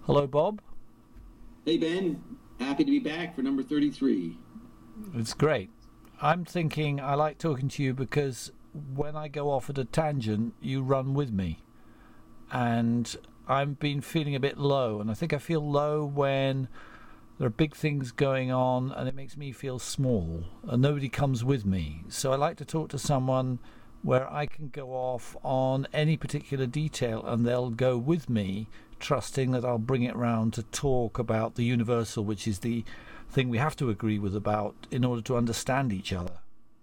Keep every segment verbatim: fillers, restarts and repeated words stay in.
Hello, Bob. Hey, Ben. Happy to be back for number thirty-three. It's great. I'm thinking I like talking to you because when I go off at a tangent, you run with me. And I've been feeling a bit low, and I think I feel low when there are big things going on and it makes me feel small and nobody comes with me. So I like to talk to someone where I can go off on any particular detail and they'll go with me, trusting that I'll bring it round to talk about the universal, which is the thing we have to agree with about in order to understand each other.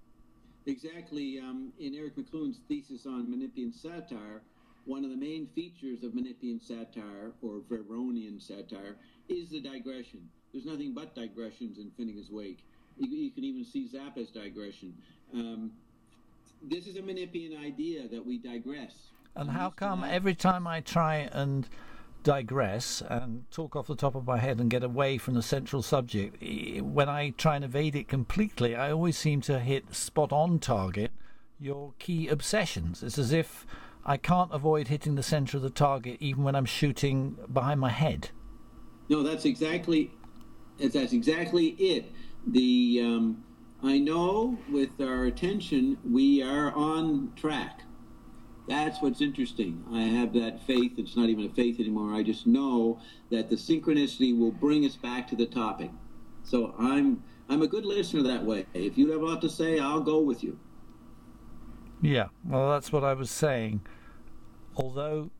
Exactly. Um, in Eric McLuhan's thesis on Menippean satire, one of the main features of Menippean satire, or Veronian satire, is the digression. There's nothing but digressions in Finnegan's Wake. You, you can even see Zappa's digression. Um, this is a Menippean idea that we digress. And how come every time I try and digress and talk off the top of my head and get away from the central subject, when I try and evade it completely, I always seem to hit spot on target your key obsessions? It's as if I can't avoid hitting the center of the target even when I'm shooting behind my head. No, that's exactly that's exactly it. The um, I know with our attention we are on track. That's what's interesting. I have that faith. It's not even a faith anymore. I just know that the synchronicity will bring us back to the topic. So I'm I'm a good listener that way. If you have a lot to say, I'll go with you. Yeah, well, that's what I was saying. Although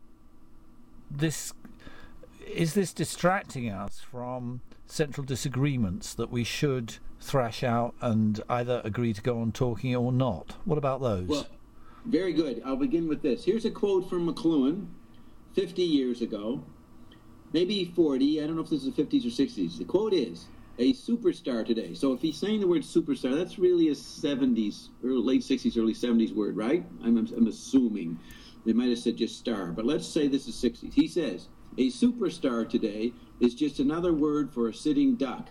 this is this distracting us from central disagreements that we should thrash out and either agree to go on talking or not. What about those? Well, very good. I'll begin with this. Here's a quote from McLuhan fifty years ago, maybe forty. I don't know if this is the fifties or sixties. The quote is, a superstar today. So if he's saying the word superstar, that's really a seventies, or late sixties, early seventies word, right? I'm, I'm assuming. They might have said just star, but let's say this is sixties. He says, a superstar today is just another word for a sitting duck.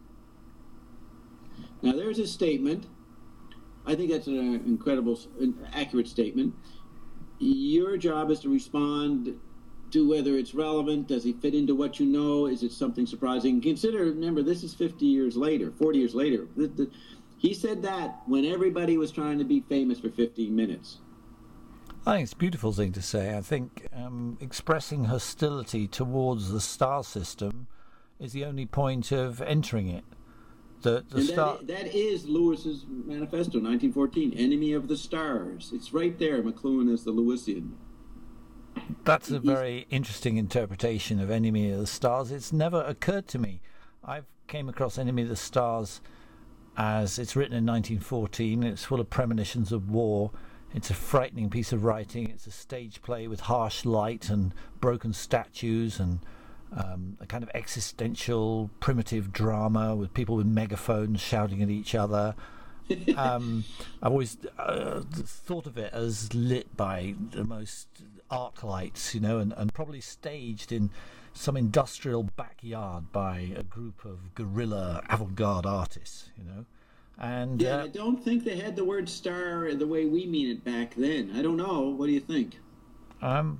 Now there's a statement. I think that's an incredible, an accurate statement. Your job is to respond to whether it's relevant. Does it fit into what you know? Is it something surprising? Consider, remember, this is fifty years later, forty years later. The, the, he said that when everybody was trying to be famous for fifteen minutes. I think it's a beautiful thing to say. I think um, expressing hostility towards the star system is the only point of entering it. The, the and star- that, that is Lewis's manifesto, nineteen fourteen, Enemy of the Stars. It's right there, McLuhan as the Lewisian. That's a very interesting interpretation of Enemy of the Stars. It's never occurred to me. I've came across Enemy of the Stars as it's written in nineteen fourteen. It's full of premonitions of war. It's a frightening piece of writing. It's a stage play with harsh light and broken statues and um, a kind of existential primitive drama with people with megaphones shouting at each other. um, I've always uh, thought of it as lit by the most arc lights, you know, and, and probably staged in some industrial backyard by a group of guerrilla avant-garde artists, you know. And yeah, uh, I don't think they had the word star the way we mean it back then. I don't know. What do you think? Um,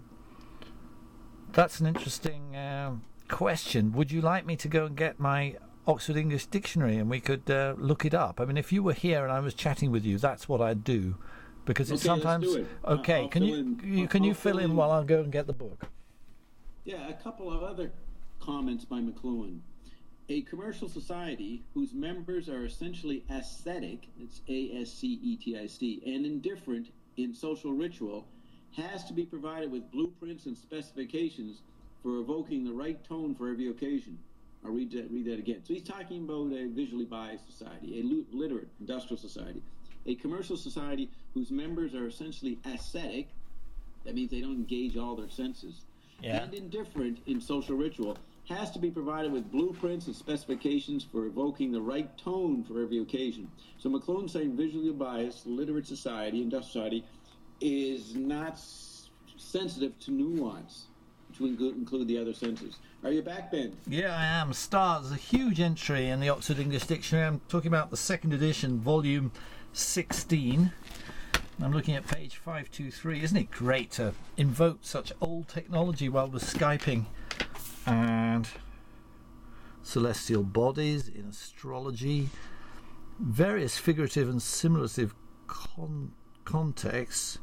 that's an interesting uh, question. Would you like me to go and get my Oxford English Dictionary and we could uh, look it up? I mean, if you were here and I was chatting with you, that's what I'd do, because it's okay, sometimes let's do it. okay. I'll can you, in, you can I'll you fill in, in while I go and get the book? Yeah, a couple of other comments by McLuhan. A commercial society whose members are essentially ascetic, it's A S C E T I C, and indifferent in social ritual, has to be provided with blueprints and specifications for evoking the right tone for every occasion. I'll read that, read that again. So he's talking about a visually biased society, a literate industrial society. A commercial society whose members are essentially ascetic, that means they don't engage all their senses, yeah. and indifferent in social ritual, has to be provided with blueprints and specifications for evoking the right tone for every occasion. So McLuhan's saying visually biased, literate society, industrial society, is not s- sensitive to nuance, to include the other senses. Are you back, Ben? Yeah, I am. Stars, a huge entry in the Oxford English Dictionary. I'm talking about the second edition, volume sixteen. I'm looking at page five two three. Isn't it great to invoke such old technology while we're Skyping? and celestial bodies in astrology, various figurative and simulative con- contexts.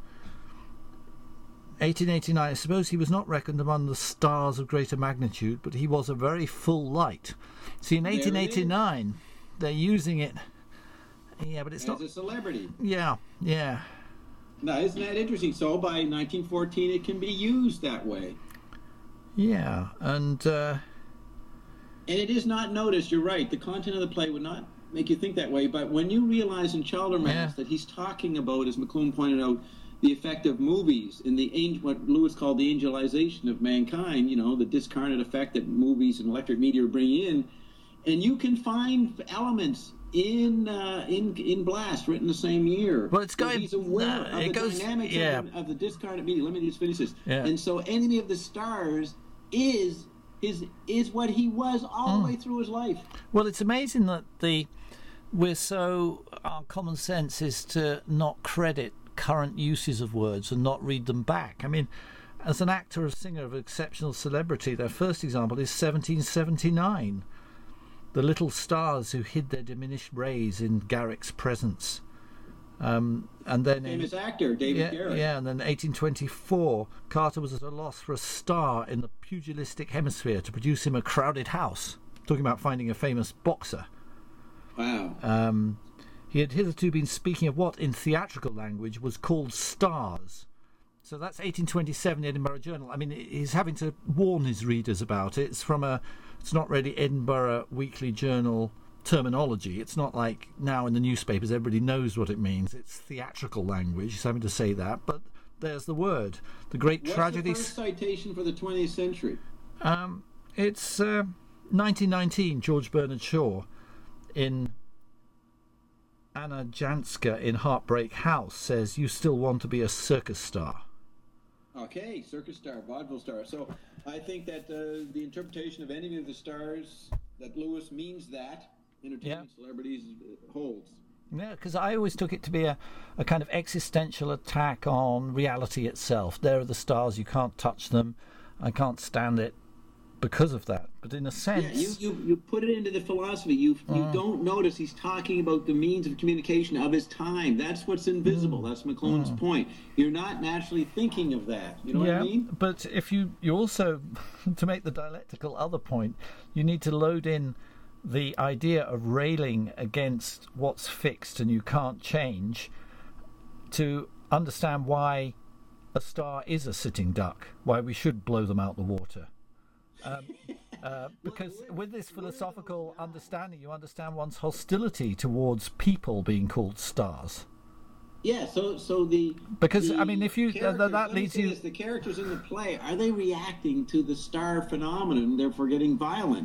eighteen eighty-nine, I suppose he was not reckoned among the stars of greater magnitude, but he was a very full light. See, in eighteen eighty-nine, they're using it. Yeah, but it's As not. a celebrity. Yeah, yeah. Now, isn't that interesting? So by nineteen fourteen, it can be used that way. Yeah, and. Uh, And it is not noticed, you're right, the content of the play would not make you think that way, but when you realize in Chaldermas Yeah. that he's talking about, as McLuhan pointed out, the effect of movies and the ang- what Lewis called the angelization of mankind, you know, the discarnate effect that movies and electric media bring in, and you can find elements in uh, in in Blast written the same year. Well, it's going- He's aware no, of it the goes- dynamics yeah. of, the, of the discarnate media. Let me just finish this. Yeah. And so, Enemy of the Stars is is is what he was all the way through his life. Well, it's amazing that the we're so our common sense is to not credit current uses of words and not read them back. I mean, as an actor or singer of exceptional celebrity, their first example is seventeen seventy-nine. The little stars who hid their diminished rays in Garrick's presence. Um, and then in, Famous actor David yeah, Garrick. yeah, and then eighteen twenty-four, Carter was at a loss for a star in the pugilistic hemisphere to produce him a crowded house. Talking about finding a famous boxer. Wow. Um, he had hitherto been speaking of what, in theatrical language, was called stars. So that's eighteen twenty-seven, the Edinburgh Journal. I mean, he's having to warn his readers about it. It's from a, it's not really Edinburgh Weekly Journal terminology. It's not like now in the newspapers everybody knows what it means. It's theatrical language. He's having to say that, but there's the word. The great What's tragedy. the first citation for the twentieth century? Um, it's uh, nineteen nineteen. George Bernard Shaw in Anna Janska in Heartbreak House says, "You still want to be a circus star." Okay, circus star, vaudeville star. So I think that uh, the interpretation of Enemy of the Stars, that Lewis means that entertainment celebrities uh, holds. Yeah, because I always took it to be a, a kind of existential attack on reality itself. There are the stars, you can't touch them. I can't stand it because of that. But in a sense... Yeah, you, you, you put it into the philosophy. You you Mm. don't notice he's talking about the means of communication of his time. That's what's invisible. Mm. That's McLuhan's point. You're not naturally thinking of that. You know yeah, what I mean? but if you, you also, to make the dialectical other point, you need to load in the idea of railing against what's fixed and you can't change to understand why a star is a sitting duck, why we should blow them out the water. Um, uh, because with this philosophical understanding, you understand one's hostility towards people being called stars. Yeah, so so the Because, the I mean, if you- uh, characters- that let me leads say you- this, the characters in the play, are they reacting to the star phenomenon, therefore getting violent?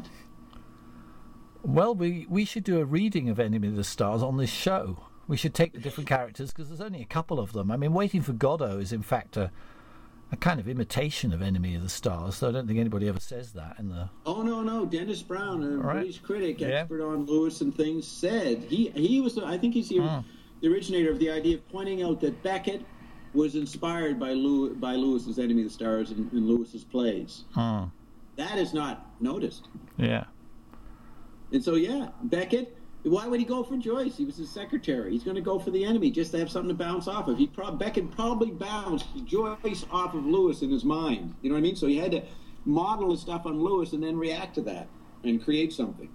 Well, we, we should do a reading of Enemy of the Stars on this show. We should take the different characters, because there's only a couple of them. I mean, Waiting for Godot is, in fact, a, a kind of imitation of Enemy of the Stars, so I don't think anybody ever says that in the... Oh no, no, Dennis Brown, a Right. British critic, Yeah. expert on Lewis and things, said he he was I think he's the, Hmm. the originator of the idea of pointing out that Beckett was inspired by Lew, by Lewis's Enemy of the Stars and, and Lewis's plays. Hmm. That is not noticed. Yeah. And so, yeah, Beckett, why would he go for Joyce? He was his secretary. He's going to go for the enemy just to have something to bounce off of. He pro- Beckett probably bounced Joyce off of Lewis in his mind. You know what I mean? So he had to model his stuff on Lewis and then react to that and create something.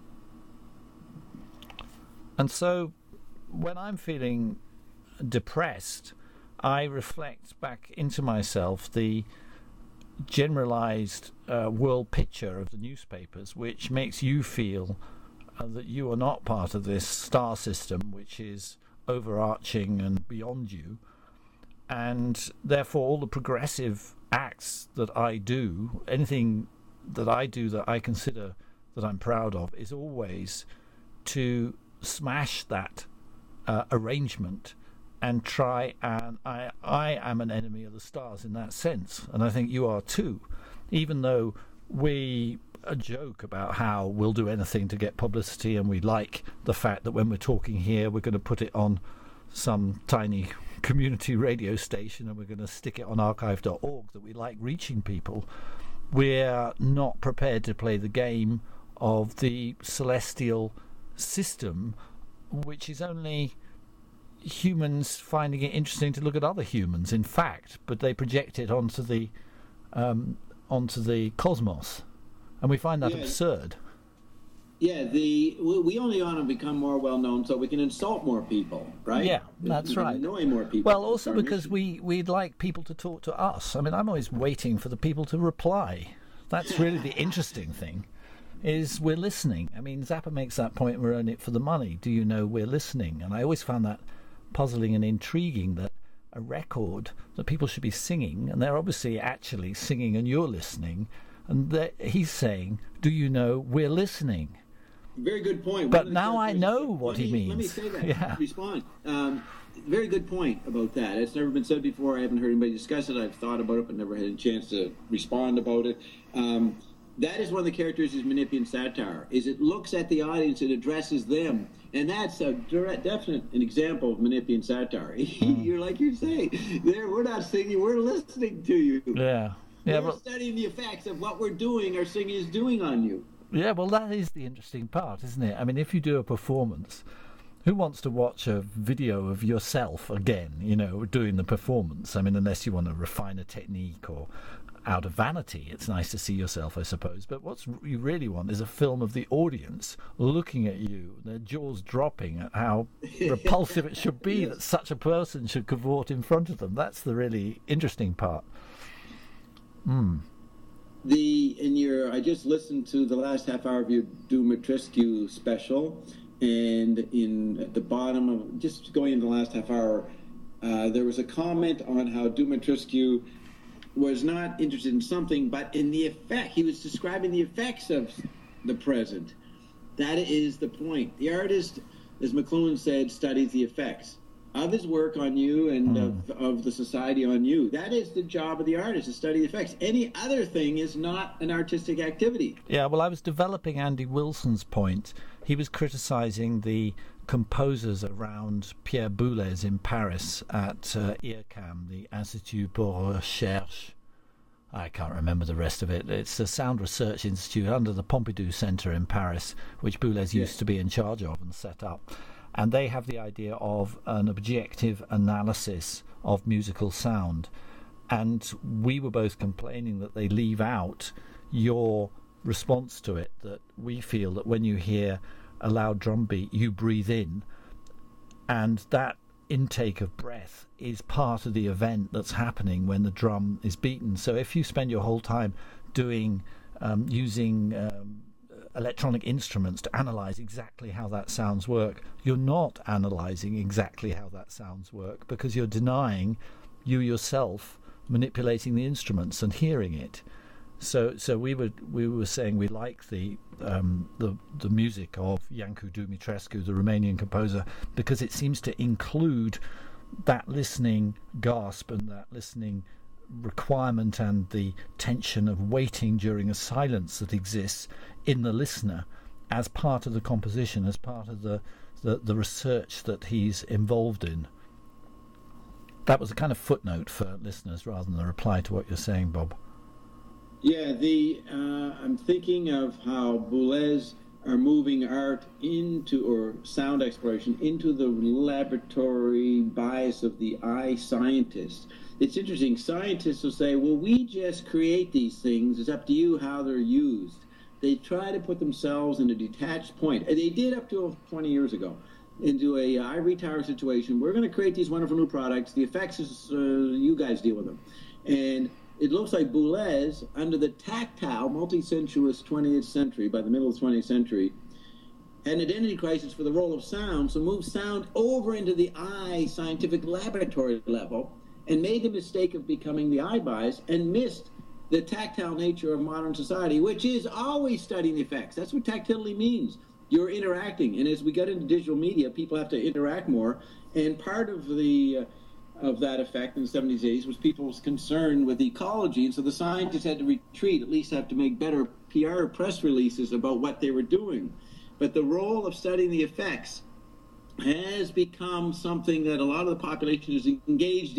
And so when I'm feeling depressed, I reflect back into myself the generalized uh, world picture of the newspapers, which makes you feel uh, that you are not part of this star system, which is overarching and beyond you. And therefore, all the progressive acts that I do, anything that I do that I consider that I'm proud of, is always to smash that uh, arrangement and try and I I am an enemy of the stars in that sense, and I think you are too, even though we a joke about how we'll do anything to get publicity, and we like the fact that when we're talking here we're going to put it on some tiny community radio station and we're going to stick it on archive dot org, that we like reaching people. we're not prepared to play the game of the celestial system, which is only humans finding it interesting to look at other humans, in fact, but they project it onto the um, onto the cosmos, and we find that yeah. absurd. Yeah, the we only want to become more well known so we can insult more people, right? Yeah, that's we can right. Annoy more people. Well, also because we we'd like people to talk to us. I mean, I'm always waiting for the people to reply. That's really the interesting thing, is we're listening. I mean, Zappa makes that point, we're in it for the money. Do you know we're listening? And I always found that puzzling and intriguing, that a record that people should be singing, and they're obviously actually singing and you're listening, and he's saying, do you know we're listening? Very good point. But now I know what me, he means. Let me say that. Yeah. Respond. Um, very good point about that. It's never been said before. I haven't heard anybody discuss it. I've thought about it, but never had a chance to respond about it. Um, that is one of the characteristics of Menippean satire, is it looks at the audience, it addresses them. And that's a direct, definite an example of Menippean satire. Mm. You're like you're saying, there, we're not singing, we're listening to you. Yeah. yeah we're but... studying the effects of what we're doing, our singing is doing on you. Yeah, well, that is the interesting part, isn't it? I mean, if you do a performance, who wants to watch a video of yourself again, you know, doing the performance? I mean, unless you want to refine a technique or out of vanity, it's nice to see yourself, I suppose. But what you really want is a film of the audience looking at you, their jaws dropping at how repulsive it should be yes. that such a person should cavort in front of them. That's the really interesting part. Hmm. The in your I just listened to the last half hour of your Dumitrescu special, and in at the bottom of just going in the last half hour, uh, there was a comment on how Dumitrescu was not interested in something, but in the effect. He was describing the effects of the present. That is the point. The artist, as McLuhan said, studies the effects of his work on you and mm. of, of the society on you. That is the job of the artist, to study the effects. Any other thing is not an artistic activity. Yeah, well, I was developing Andy Wilson's point. He was criticising the composers around Pierre Boulez in Paris at uh, I R C A M, the Institut pour Recherche. I can't remember the rest of it. It's a sound research institute under the Pompidou Centre in Paris, which Boulez yeah. used to be in charge of and set up. And they have the idea of an objective analysis of musical sound. And we were both complaining that they leave out your response to it, that we feel that when you hear a loud drum beat, you breathe in, and that intake of breath is part of the event that's happening when the drum is beaten. So if you spend your whole time doing, um, using... Um, electronic instruments to analyze exactly how that sounds work, you're not analyzing exactly how that sounds work, because you're denying you yourself manipulating the instruments and hearing it. So so we were we were saying we like the um, the the music of Iancu Dumitrescu, the Romanian composer, because it seems to include that listening gasp and that listening requirement and the tension of waiting during a silence that exists in the listener as part of the composition, as part of the, the, the research that he's involved in. That was a kind of footnote for listeners rather than a reply to what you're saying, Bob. Yeah, the uh, I'm thinking of how Boulez are moving art into, or sound exploration, into the laboratory bias of the eye scientist. It's interesting. Scientists will say, well, we just create these things. It's up to you how they're used. They try to put themselves in a detached point. And they did up to twenty years ago, into a uh, ivory tower situation. We're going to create these wonderful new products. The effects is uh, you guys deal with them. And it looks like Boulez, under the tactile, multi-sensuous twentieth century, by the middle of the twentieth century, had an identity crisis for the role of sound, so moved sound over into the eye scientific laboratory level, and made the mistake of becoming the eye bias, and missed the tactile nature of modern society, which is always studying the effects. That's what tactility means. You're interacting, and as we get into digital media, people have to interact more, and part of the uh, of that effect in the seventies, eighties was people's concern with ecology, and so the scientists had to retreat, at least have to make better P R press releases about what they were doing. But the role of studying the effects has become something that a lot of the population is engaged in.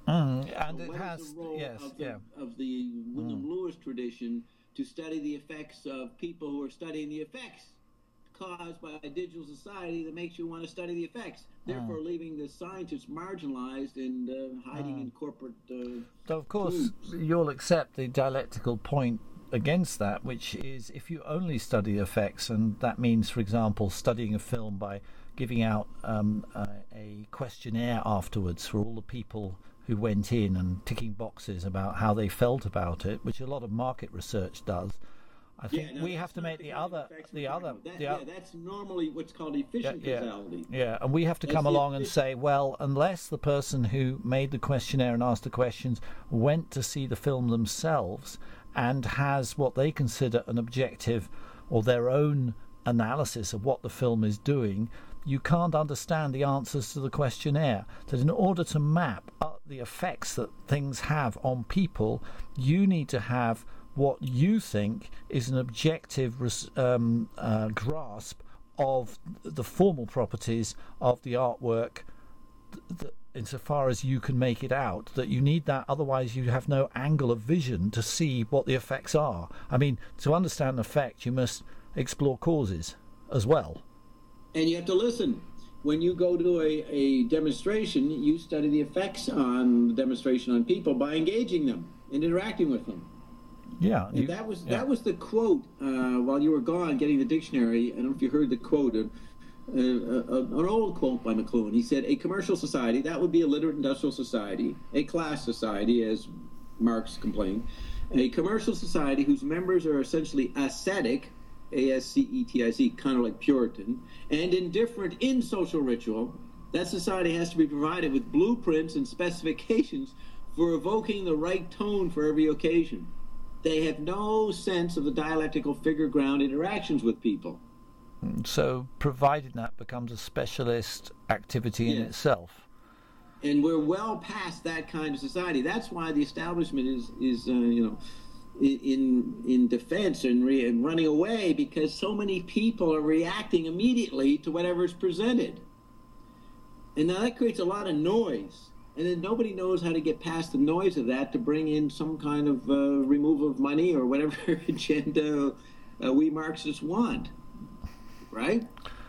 Mm, and So it what has, is the role yes, of the, yeah. of the Wyndham Lewis tradition to study the effects of people who are studying the effects caused by a digital society that makes you want to study the effects, therefore Mm. leaving the scientists marginalized and uh, hiding Mm. in corporate uh, So, of course, groups. you'll accept the dialectical point against that, which is if you only study effects, and that means, for example, studying a film by giving out um, a, a questionnaire afterwards for all the people who went in and ticking boxes about how they felt about it, which a lot of market research does. I think Yeah, no, we that's have to not make the the kind of other, effects the we're talking other, about. That- the yeah, o- that's normally what's called yeah, efficient yeah, causality. yeah, and we have to That's come the along and effi- say, well, unless the person who made the questionnaire and asked the questions went to see the film themselves and has what they consider an objective or their own analysis of what the film is doing, you can't understand the answers to the questionnaire. That in order to map up the effects that things have on people, you need to have what you think is an objective res- um, uh, grasp of the formal properties of the artwork, th- th- insofar as you can make it out. That you need that, otherwise you have no angle of vision to see what the effects are. I mean, to understand an effect, you must explore causes as well. And you have to listen. When you go to a, a demonstration, you study the effects on the demonstration on people by engaging them and interacting with them. Yeah, And you- that was yeah. that was the quote uh, while you were gone getting the dictionary. I don't know if you heard the quote, uh, uh, uh, an old quote by McLuhan. He said, "A commercial society, that would be a literate industrial society, a class society, as Marx complained, a commercial society whose members are essentially ascetic, A S C E T I C, kind of like Puritan, and indifferent in social ritual. That society has to be provided with blueprints and specifications for evoking the right tone for every occasion. They have no sense of the dialectical figure ground interactions with people." So, provided that becomes a specialist activity in Yeah. itself. And we're well past that kind of society. That's why the establishment is, is uh, you know, i- in in defense and, re- and running away, because so many people are reacting immediately to whatever's presented. And now that creates a lot of noise. And then nobody knows how to get past the noise of that to bring in some kind of uh, removal of money or whatever agenda uh, we Marxists want. Right?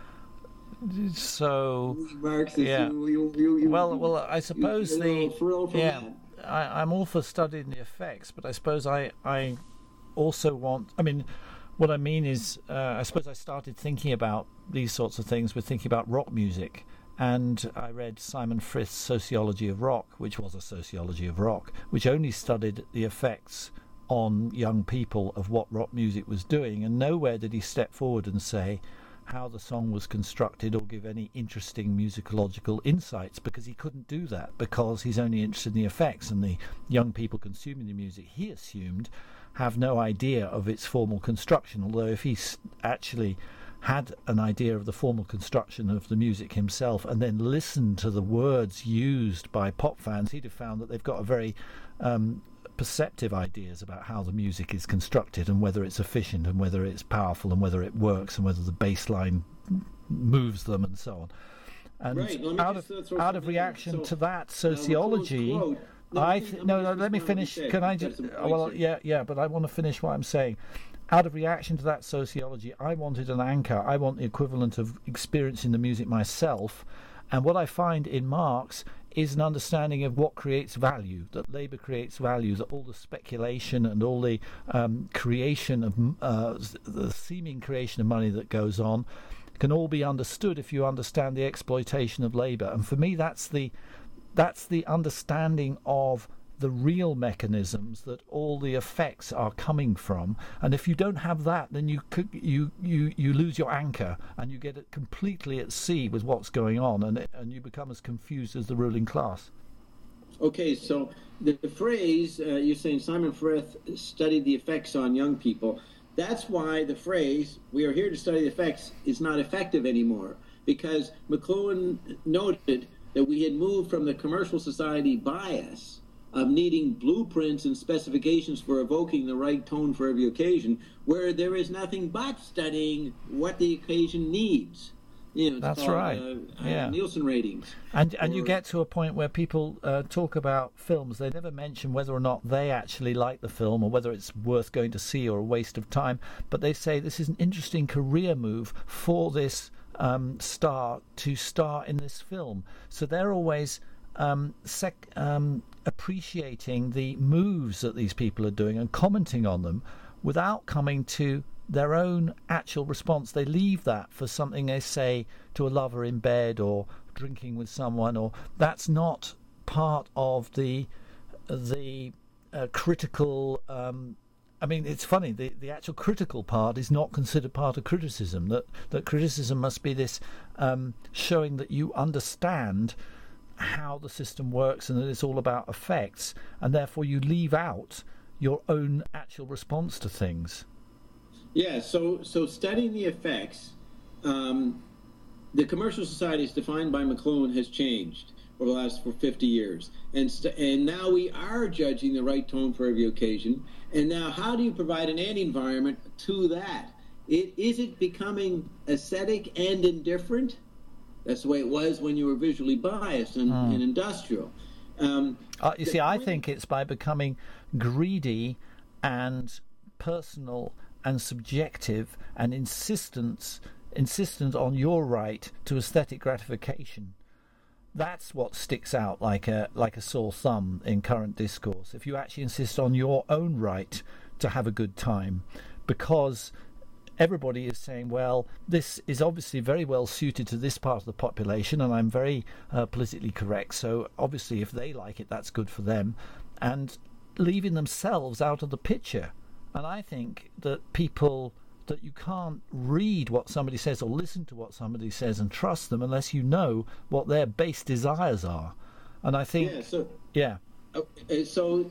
So, We Marxists, yeah. you, you, you, you, well, well, I suppose you get a the little thrill from yeah, that. I, I'm all for studying the effects, but I suppose I I also want. I mean, what I mean is, uh, I suppose I started thinking about these sorts of things with thinking about rock music. And I read Simon Frith's Sociology of Rock, which was a sociology of rock, which only studied the effects on young people of what rock music was doing. And nowhere did he step forward and say how the song was constructed or give any interesting musicological insights, because he couldn't do that, because he's only interested in the effects, and the young people consuming the music, he assumed, have no idea of its formal construction. Although if he s- actually had an idea of the formal construction of the music himself and then listened to the words used by pop fans, he'd have found that they've got a very um, perceptive ideas about how the music is constructed and whether it's efficient and whether it's powerful and whether it works and whether the bass line moves them and so on. And Right, let me out just, of uh, throw out of something in. reaction So, to that uh, sociology, McLuhan's quote- No, I let me- th- let no me no just let me respond to what finish. you said. Can I You've got just? some uh, Well, points here. yeah, yeah, but I want to finish what I'm saying. Out of reaction to that sociology, I wanted an anchor. I want the equivalent of experiencing the music myself. And what I find in Marx is an understanding of what creates value, that labour creates value, that all the speculation and all the um, creation of, uh, the seeming creation of money that goes on can all be understood if you understand the exploitation of labour. And for me, that's the that's the understanding of the real mechanisms that all the effects are coming from. And if you don't have that, then you could, you you you lose your anchor and you get it completely at sea with what's going on, and it, and you become as confused as the ruling class. Okay, so the, the phrase, uh, you're saying Simon Frith studied the effects on young people. That's why the phrase, "we are here to study the effects," is not effective anymore, because McLuhan noted that we had moved from the commercial society bias of needing blueprints and specifications for evoking the right tone for every occasion, where there is nothing but studying what the occasion needs. You know, it's That's called, right. Uh, yeah. uh, Nielsen ratings. And and or, you get to a point where people uh, talk about films. They never mention whether or not they actually like the film or whether it's worth going to see or a waste of time. But they say this is an interesting career move for this um, star to star in this film. So they're always um, sec- um, appreciating the moves that these people are doing and commenting on them without coming to their own actual response. They leave that for something they say to a lover in bed or drinking with someone, or that's not part of the the uh, critical um, I mean, it's funny, the, the actual critical part is not considered part of criticism. That that criticism must be this um, showing that you understand how the system works and that it's all about effects, and therefore you leave out your own actual response to things. Yeah, so so studying the effects, um, the commercial society as defined by McLuhan has changed over the last for fifty years, and st- and now we are judging the right tone for every occasion. And now, how do you provide an anti-environment to that? It is it becoming aesthetic and indifferent? That's the way it was when you were visually biased and, mm. and industrial. Um, uh, you see, I think it's by becoming greedy and personal and subjective and insistence insistent on your right to aesthetic gratification. That's what sticks out like a like a sore thumb in current discourse. If you actually insist on your own right to have a good time, because everybody is saying, well, this is obviously very well suited to this part of the population, and I'm very uh, politically correct, so obviously if they like it, that's good for them, and leaving themselves out of the picture. And I think that people, that you can't read what somebody says or listen to what somebody says and trust them unless you know what their base desires are. And I think, yeah. So, yeah. Okay, so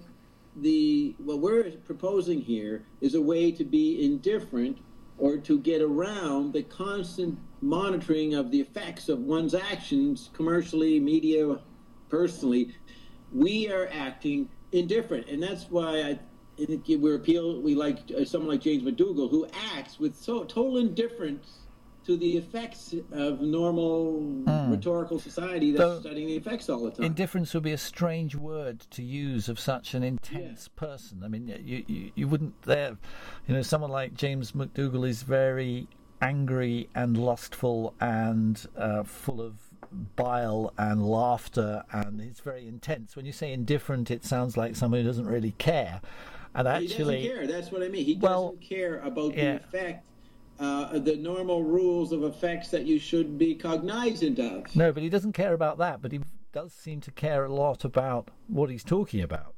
the what we're proposing here is a way to be indifferent or to get around the constant monitoring of the effects of one's actions, commercially, media, personally. We are acting indifferent, and that's why I. I think we appeal. We like uh, someone like James McDougall, who acts with so total indifference to the effects of normal mm. rhetorical society that's so studying the effects all the time. Indifference would be a strange word to use of such an intense yeah. person. I mean, you, you you wouldn't there, you know, someone like James McDougall is very angry and lustful and uh, full of bile and laughter, and he's very intense. When you say indifferent, it sounds like someone who doesn't really care. And actually, he doesn't care. That's what I mean. He well, doesn't care about yeah. the effect, uh, the normal rules of effects that you should be cognizant of. No, but he doesn't care about that. But he does seem to care a lot about what he's talking about.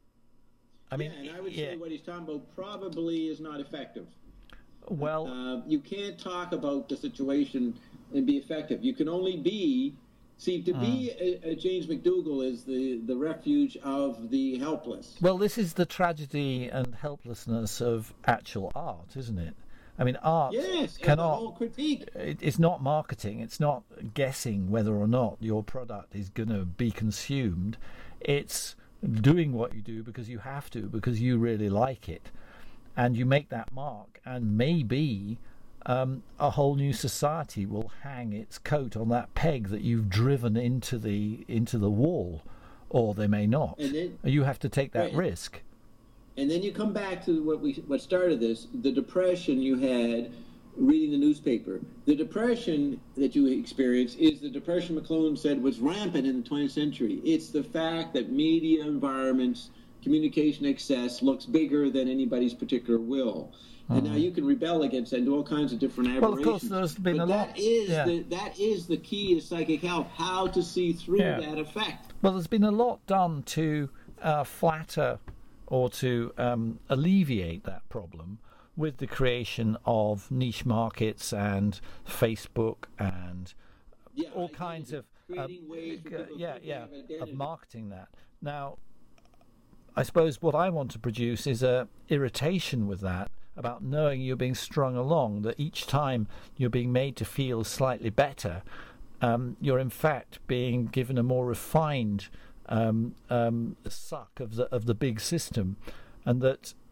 I mean, yeah, and I would yeah. say what he's talking about probably is not effective. Well, uh, you can't talk about the situation and be effective. You can only be. See, to be a, a James McDougall is the, the refuge of the helpless. Well, this is the tragedy and helplessness of actual art, isn't it? I mean, art yes, cannot. The whole critique. It, it's not marketing. It's not guessing whether or not your product is going to be consumed. It's doing what you do because you have to, because you really like it, and you make that mark, and maybe. Um, a whole new society will hang its coat on that peg that you've driven into the into the wall, or they may not. And then, you have to take that right, risk. And then you come back to what we what started this: the depression you had reading the newspaper. The depression that you experience is the depression McLuhan said was rampant in the twentieth century. It's the fact that media environments, communication excess, looks bigger than anybody's particular will. And now you can rebel against that and do all kinds of different aberrations. Well, of course, there's been but a that lot. Is yeah. the, that is the key to psychic health, how to see through yeah. that effect. Well, there's been a lot done to uh, flatter or to um, alleviate that problem with the creation of niche markets and Facebook and yeah, all kinds of uh, ways uh, yeah, yeah, of marketing that. Now, I suppose what I want to produce is a irritation with that, about knowing you're being strung along, that each time you're being made to feel slightly better, um, you're in fact being given a more refined um, um, suck of the of the big system, and that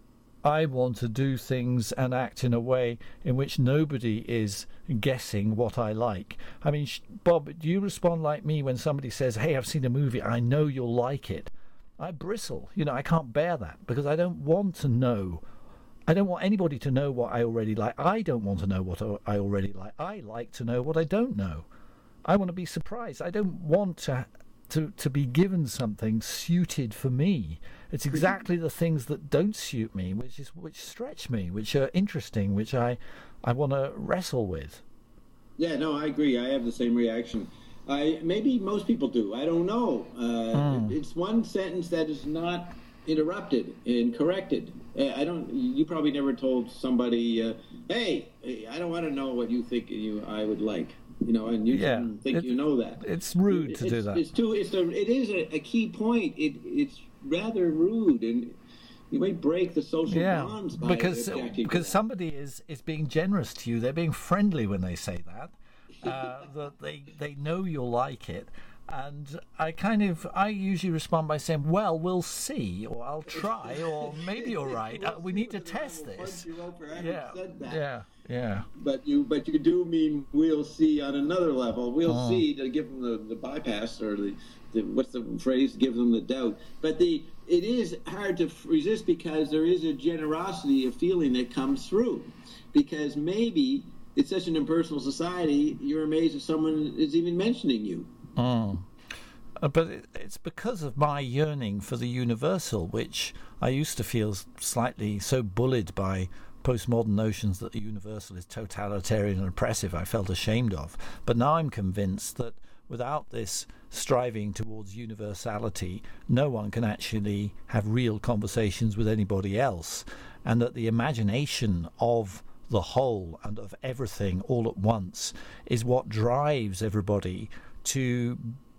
I want to do things and act in a way in which nobody is guessing what I like. I mean, sh- Bob, do you respond like me when somebody says, hey, I've seen a movie, I know you'll like it? I bristle. You know, I can't bear that because I don't want to know. I don't want anybody to know what I already like. I don't want to know what I already like. I like to know what I don't know. I want to be surprised. I don't want to to, to be given something suited for me. It's exactly the things that don't suit me, which is which stretch me, which are interesting, which I, I want to wrestle with. Yeah, no, I agree. I have the same reaction. I maybe most people do. I don't know. Uh, mm. it, it's one sentence that is not interrupted and corrected. I don't. You probably never told somebody, uh, "Hey, I don't want to know what you think you I would like." You know, and you yeah, think it, you know that. It's rude it, to it's, do that. It's too. It's a. It is a, a key point. It it's rather rude, and you might break the social yeah, bonds by because objecting because to somebody is is being generous to you. They're being friendly when they say that. Uh, that they they know you'll like it. And I kind of, I usually respond by saying, well, we'll see, or I'll try, or maybe you're right. Uh, we need to test this. Yeah, yeah, yeah. But you, but you do mean we'll see on another level. We'll oh. see to give them the, the bypass, or the, the, what's the phrase, give them the doubt. But the it is hard to resist because there is a generosity, a feeling that comes through. Because maybe it's such an impersonal society, you're amazed if someone is even mentioning you. Mm. Uh, but it, it's because of my yearning for the universal, which I used to feel slightly so bullied by postmodern notions that the universal is totalitarian and oppressive. I felt ashamed of. But now I'm convinced that without this striving towards universality, no one can actually have real conversations with anybody else, and that the imagination of the whole and of everything all at once is what drives everybody to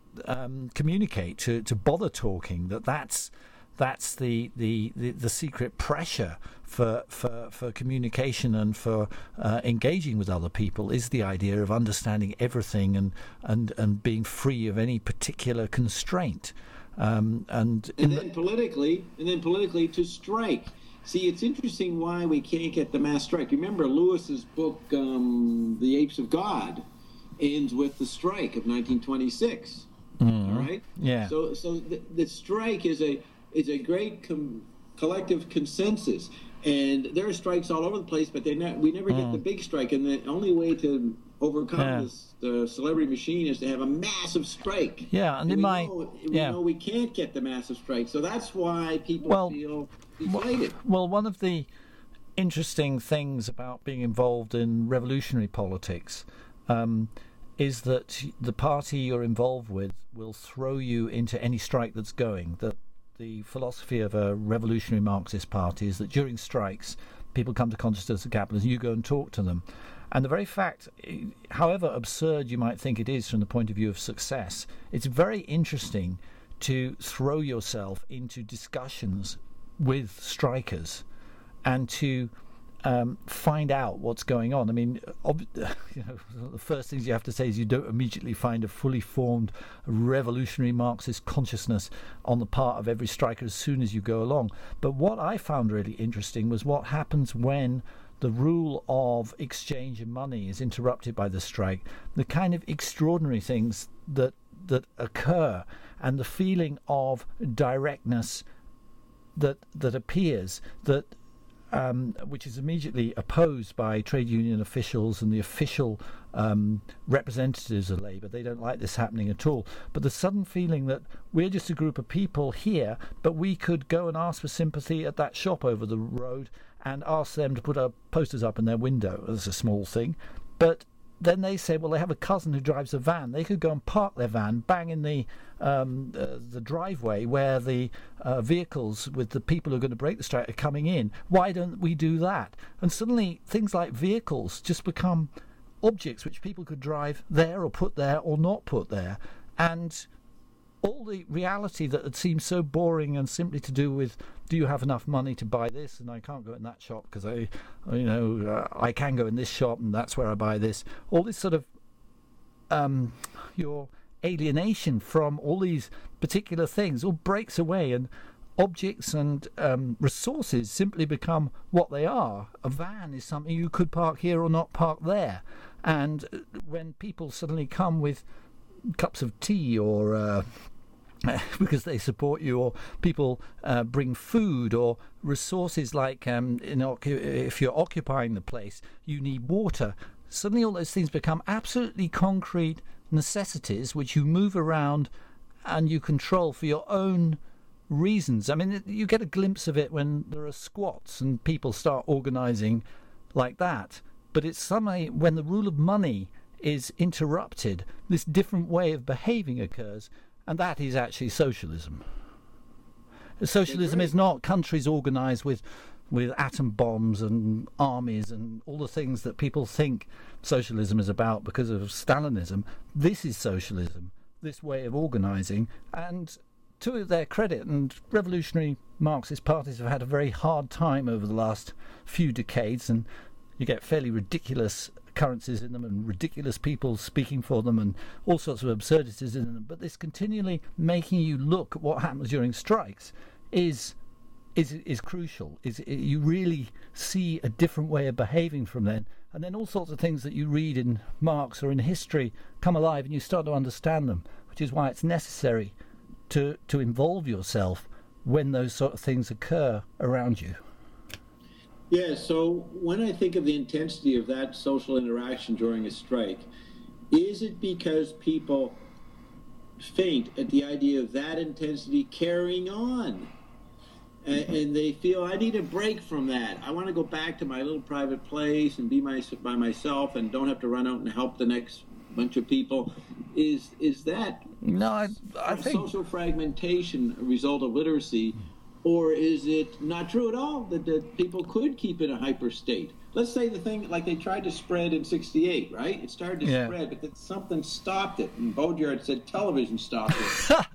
um, communicate, to, to bother talking. That that's that's the, the, the, the secret pressure for for, for communication and for uh, engaging with other people is the idea of understanding everything and and, and being free of any particular constraint. Um, and and then the politically, and then politically to strike. See, it's interesting why we can't get the mass strike. Remember Lewis's book, um, The Apes of God, ends with the strike of nineteen twenty-six. Mm-hmm. All right. Yeah. So, so the, the strike is a is a great com- collective consensus, and there are strikes all over the place, but they not, we never mm. get the big strike. And the only way to overcome yeah. this the celebrity machine is to have a massive strike. Yeah, and, and in we my know, yeah. we know we can't get the massive strike, so that's why people well, feel deflated. Well, one of the interesting things about being involved in revolutionary politics. Um, is that the party you're involved with will throw you into any strike that's going. That the philosophy of a revolutionary Marxist party is that during strikes, people come to consciousness of capitalism, you go and talk to them. And the very fact, however absurd you might think it is from the point of view of success, it's very interesting to throw yourself into discussions with strikers and to Um, find out what's going on. I mean, ob- you know, the first things you have to say is you don't immediately find a fully formed revolutionary Marxist consciousness on the part of every striker as soon as you go along. But what I found really interesting was what happens when the rule of exchange of money is interrupted by the strike, the kind of extraordinary things that that occur, and the feeling of directness that that appears, that Um, which is immediately opposed by trade union officials and the official um, representatives of Labour. They don't like this happening at all. But the sudden feeling that we're just a group of people here, but we could go and ask for sympathy at that shop over the road and ask them to put our posters up in their window. That's a small thing. But then they say, well, they have a cousin who drives a van. They could go and park their van bang in the um, uh, the driveway where the uh, vehicles with the people who are going to break the strike are coming in. Why don't we do that? And suddenly things like vehicles just become objects which people could drive there or put there or not put there. And all the reality that had seemed so boring and simply to do with, do you have enough money to buy this? And I can't go in that shop because I, you know, uh, I can go in this shop and that's where I buy this. All this sort of, um, your alienation from all these particular things all breaks away. And objects and um, resources simply become what they are. A van is something you could park here or not park there. And when people suddenly come with cups of tea or uh, because they support you, or people uh, bring food or resources like um, in, if you're occupying the place, you need water. Suddenly all those things become absolutely concrete necessities which you move around and you control for your own reasons. I mean, you get a glimpse of it when there are squats and people start organising like that. But it's somehow when the rule of money is interrupted, this different way of behaving occurs, and that is actually socialism. Socialism is not countries organised with with atom bombs and armies and all the things that people think socialism is about because of Stalinism. This is socialism, this way of organising, and to their credit, and revolutionary Marxist parties have had a very hard time over the last few decades, and you get fairly ridiculous currencies in them and ridiculous people speaking for them and all sorts of absurdities in them. But this continually making you look at what happens during strikes is is is crucial. Is you really see a different way of behaving from then, and then all sorts of things that you read in Marx or in history come alive, and you start to understand them, which is why it's necessary to to involve yourself when those sort of things occur around you. Yeah, so when I think of the intensity of that social interaction during a strike, is it because people faint at the idea of that intensity carrying on? And, and they feel, I need a break from that. I want to go back to my little private place and be my, by myself and don't have to run out and help the next bunch of people. Is is that no, I, I think social fragmentation a result of literacy? Or is it not true at all that, that people could keep in a hyper state? Let's say the thing, like they tried to spread in sixty-eight, right? It started to yeah. spread, but then something stopped it. And Baudrillard said television stopped it.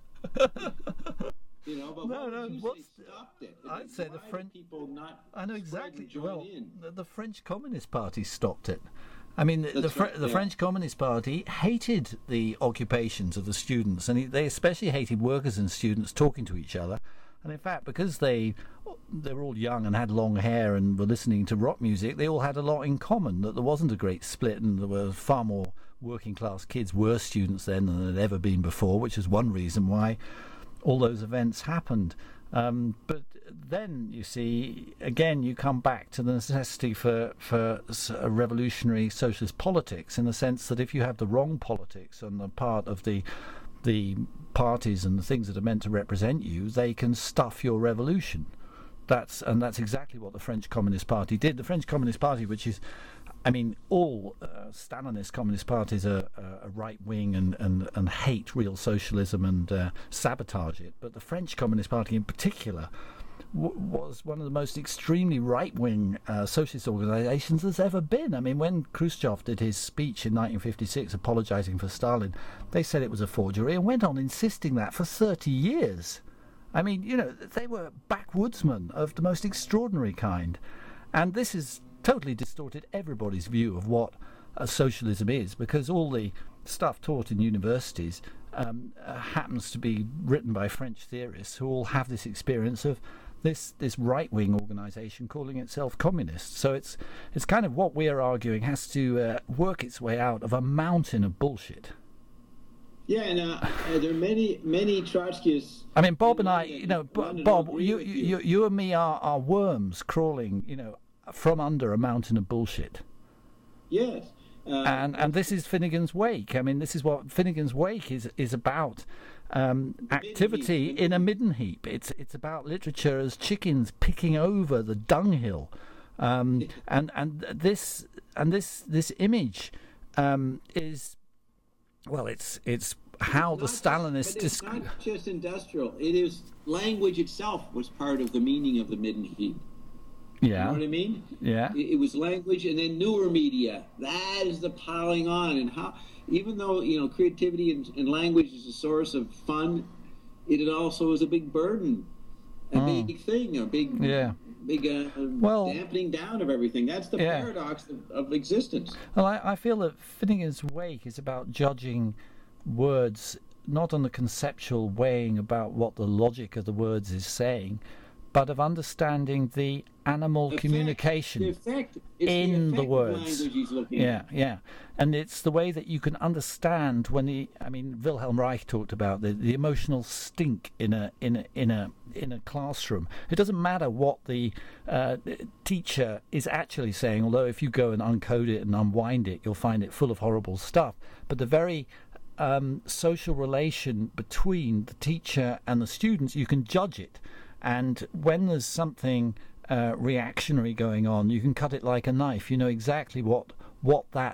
You know, but no, what no, would you what's, say stopped it? I'd say the French people not I know exactly. Well, in? the, the French Communist Party stopped it. I mean, the, the, Fr- right, the yeah. French Communist Party hated the occupations of the students, and he, they especially hated workers and students talking to each other. And in fact, because they they were all young and had long hair and were listening to rock music, they all had a lot in common, that there wasn't a great split, and there were far more working class kids were students then than there had ever been before, which is one reason why all those events happened. Um, but then, you see, again, you come back to the necessity for, for a revolutionary socialist politics, in the sense that if you have the wrong politics on the part of the the parties and the things that are meant to represent you, they can stuff your revolution. That's and that's exactly what the French Communist Party did. The French Communist Party, which is, I mean, all uh, Stalinist communist parties are, are right wing and, and, and hate real socialism and uh, sabotage it. But the French Communist Party, in particular, w- was one of the most extremely right wing uh, socialist organisations there's ever been. I mean, when Khrushchev did his speech in nineteen fifty-six, apologising for Stalin, they said it was a forgery and went on insisting that for thirty years. I mean, you know, they were backwoodsmen of the most extraordinary kind, and this is totally distorted everybody's view of what uh, socialism is, because all the stuff taught in universities um, uh, happens to be written by French theorists who all have this experience of this this right-wing organisation calling itself communist. So it's it's kind of what we are arguing has to uh, work its way out of a mountain of bullshit. Yeah, and uh, uh, there are many, many Trotskyists. I mean, Bob and I, you know, B- Bob, you, you, you and me are, are worms crawling, you know, from under a mountain of bullshit. Yes. Uh, and and this is Finnegan's Wake. I mean, this is what Finnegan's Wake is is about. Um, activity in a midden heap. It's it's about literature as chickens picking over the dunghill, um, and and this and this this image um, is, well, it's it's how it's the not Stalinists. Just, it's disc- not just industrial. It is language itself was part of the meaning of the midden heap. Yeah. You know what I mean? Yeah. It, it was language, and then newer media. That is the piling on, and how. Even though, you know, creativity and, and language is a source of fun, it also is a big burden, a mm. big thing, a big, yeah. big uh, well, dampening down of everything. That's the yeah. paradox of, of existence. Well, I, I feel that Finnegan's Wake is about judging words not on the conceptual weighing about what the logic of the words is saying, but of understanding the animal Effect, communication the effect, it's in the, the effect words. language he's looking Yeah, at. yeah. And it's the way that you can understand when the, I mean, Wilhelm Reich talked about the, the emotional stink in a in a in a in a classroom. It doesn't matter what the uh, teacher is actually saying, although if you go and uncode it and unwind it, you'll find it full of horrible stuff. But the very um, social relation between the teacher and the students, you can judge it. And when there's something uh, reactionary going on, you can cut it like a knife. You know exactly what what that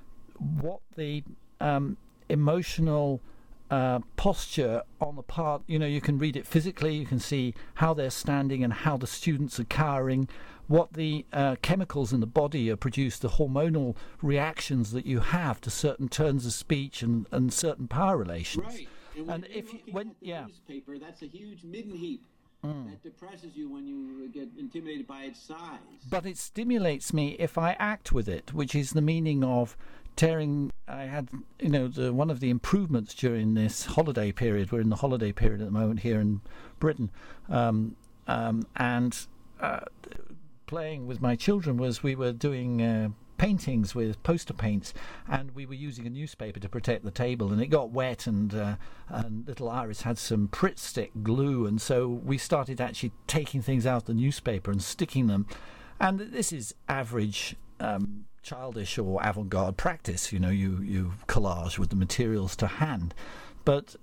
what the um, emotional uh, posture on the part. You know, you can read it physically. You can see how they're standing and how the students are cowering. What the uh, chemicals in the body are produced, the hormonal reactions that you have to certain turns of speech and, and certain power relations. Right. And, when And you're if you, looking when at the yeah. newspaper, that's a huge midden heap. That depresses you when you get intimidated by its size. But it stimulates me if I act with it, which is the meaning of tearing. I had, you know, the, one of the improvements during this holiday period. We're in the holiday period at the moment here in Britain, um, um, and uh, playing with my children was we were doing uh, paintings with poster paints, and we were using a newspaper to protect the table, and it got wet, and, uh, and little Iris had some Pritt stick glue, and so we started actually taking things out of the newspaper and sticking them. And this is average um, childish or avant-garde practice, you know, you, you collage with the materials to hand. But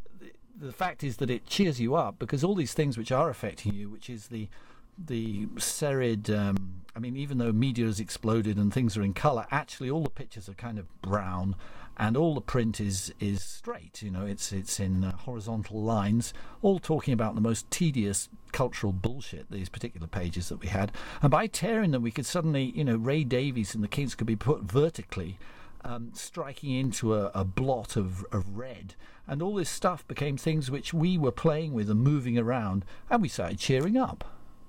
the fact is that it cheers you up, because all these things which are affecting you, which is the the serried, um, I mean, even though media has exploded and things are in colour, actually all the pictures are kind of brown, and all the print is is straight. You know, it's it's in uh, horizontal lines, all talking about the most tedious cultural bullshit. These particular pages that we had, and by tearing them, we could suddenly, you know, Ray Davies and the Kinks could be put vertically, um, striking into a, a blot of, of red, and all this stuff became things which we were playing with and moving around, and we started cheering up.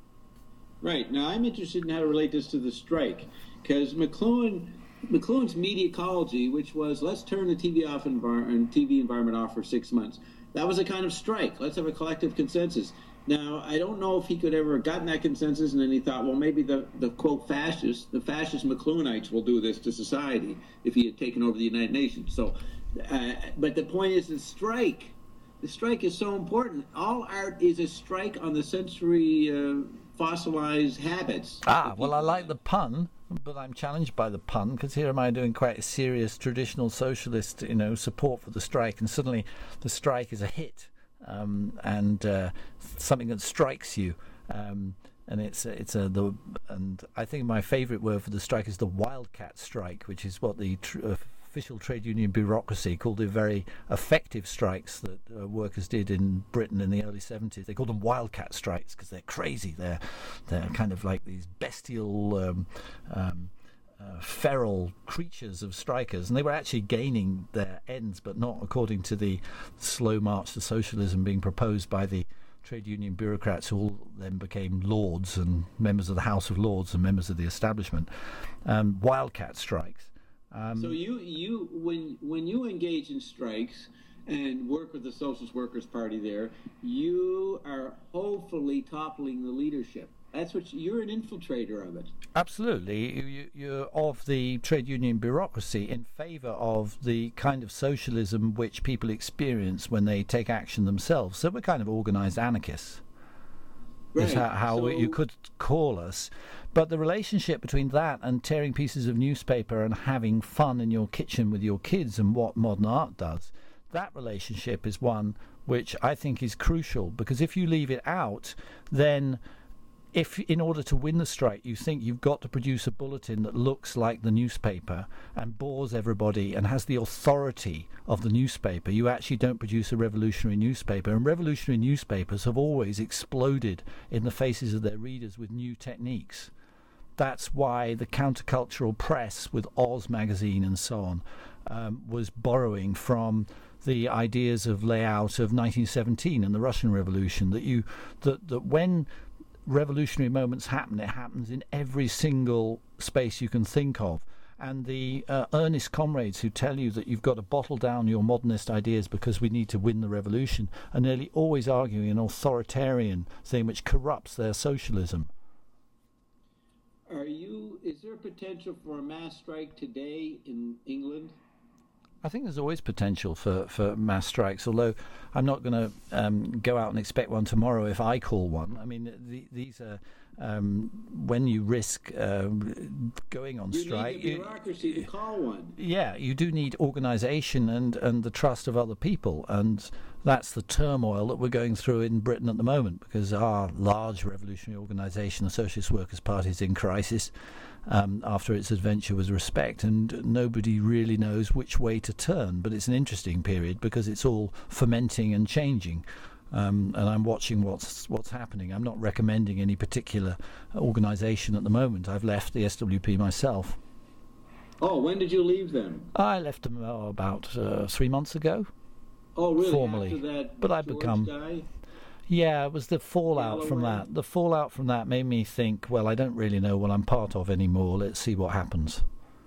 Right. Now, I'm interested in how to relate this to the strike, because McLuhan, McLuhan's media ecology, which was let's turn the T V off envir- and T V environment off for six months, that was a kind of strike. Let's have a collective consensus. Now, I don't know if he could ever have gotten that consensus, and then he thought, well, maybe the, the quote, fascists, the fascist McLuhanites will do this to society if he had taken over the United Nations. So, uh, but the point is the strike. The strike is so important. All art is a strike on the sensory uh, fossilized habits. Ah, well, I like the pun, but I'm challenged by the pun, because here am I doing quite a serious traditional socialist, you know, support for the strike, and suddenly the strike is a hit, um, and uh, something that strikes you, um, and it's it's a the and I think my favourite word for the strike is the wildcat strike, which is what the tr- uh, official trade union bureaucracy called the very effective strikes that uh, workers did in Britain in the early seventies. They called them wildcat strikes because they're crazy. They're they're kind of like these bestial, um, um, uh, feral creatures of strikers, and they were actually gaining their ends, but not according to the slow march to socialism being proposed by the trade union bureaucrats, who all then became lords and members of the House of Lords and members of the establishment. Um, wildcat strikes. Um, so you, you, when when you engage in strikes and work with the Socialist Workers' Party, there, you are hopefully toppling the leadership. That's what you, you're an infiltrator of it. Absolutely, you, you're of the trade union bureaucracy in favour of the kind of socialism which people experience when they take action themselves. So we're kind of organised anarchists. Right. Is how, how so, you could call us. But the relationship between that and tearing pieces of newspaper and having fun in your kitchen with your kids and what modern art does, that relationship is one which I think is crucial, because if you leave it out, then if in order to win the strike you think you've got to produce a bulletin that looks like the newspaper and bores everybody and has the authority of the newspaper, you actually don't produce a revolutionary newspaper. And revolutionary newspapers have always exploded in the faces of their readers with new techniques. That's why the countercultural press with Oz magazine and so on um, was borrowing from the ideas of layout of nineteen seventeen and the Russian Revolution, that you that, that when revolutionary moments happen, it happens in every single space you can think of. and the uh, earnest comrades who tell you that you've got to bottle down your modernist ideas because we need to win the revolution are nearly always arguing an authoritarian thing which corrupts their socialism. Are you? Is there potential for a mass strike today in England? I think there's always potential for, for mass strikes, although I'm not going to um, go out and expect one tomorrow if I call one. I mean, the, these are um, when you risk uh, going on you strike. You need the bureaucracy you, to call one. Yeah, you do need organisation and, and the trust of other people, and that's the turmoil that we're going through in Britain at the moment, because our large revolutionary organisation, the Socialist Workers' Party, is in crisis. Um, after its adventure with Respect, and nobody really knows which way to turn. But it's an interesting period because it's all fermenting and changing, um, and I'm watching what's what's happening. I'm not recommending any particular organisation at the moment. I've left the S W P myself. Oh, when did you leave them? I left them oh, about uh, three months ago. Oh, really? Formally, After that but I've George become. guy? Yeah, it was the fallout from that. The fallout from that made me think, well, I don't really know what I'm part of anymore. Let's see what happens.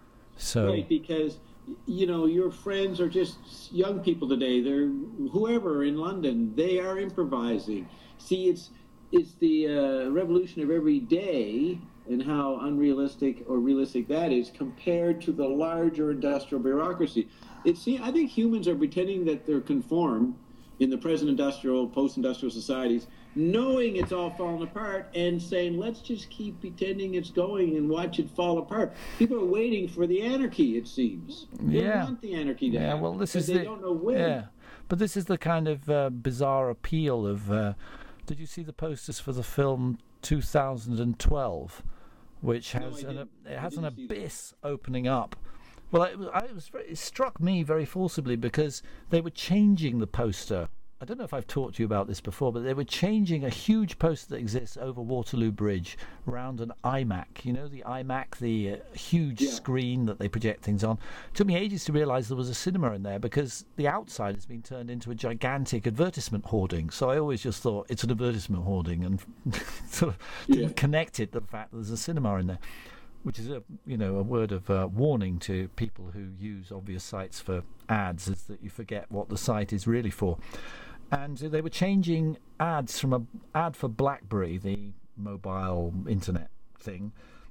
So, right, because, you know, your friends are just young people today. They're whoever in London, they are improvising. See, it's it's the uh, revolution of every day and how unrealistic or realistic that is compared to the larger industrial bureaucracy. It seems, I think humans are pretending that they're conformed in the present industrial, post-industrial societies, knowing it's all falling apart and saying, let's just keep pretending it's going and watch it fall apart. People are waiting for the anarchy, it seems. They yeah. want the anarchy to yeah, happen, well, this is they the, don't know when. Yeah, but this is the kind of uh, bizarre appeal of... Uh, did you see the posters for the film two thousand twelve, which has no, an, it has an abyss that. opening up? Well, it, was, I, it, was very, it struck me very forcibly because they were changing the poster. I don't know if I've talked to you about this before, but they were changing a huge poster that exists over Waterloo Bridge around an iMac. You know, the iMac, the uh, huge yeah. screen that they project things on. It took me ages to realise there was a cinema in there because the outside has been turned into a gigantic advertisement hoarding. So I always just thought it's an advertisement hoarding and sort of didn't yeah. connect it to the fact that there's a cinema in there, which is a you know a word of uh, warning to people who use obvious sites for ads, is that you forget what the site is really for. And they were changing ads from a ad for BlackBerry, the mobile internet thing.